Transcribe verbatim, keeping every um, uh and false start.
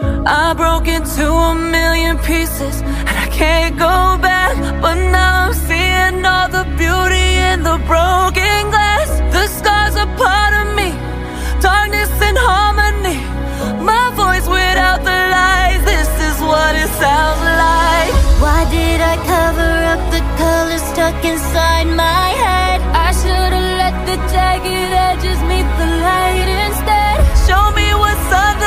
I broke into a million pieces and I can't go back. But now I'm seeing all the beauty in the broken glass. The scars are part of me, darkness and harmony. My voice without the lies, this is what it sounds like. Why did I cover up the colors stuck inside my head? I should've let the jagged edges meet the light instead. Show me what's under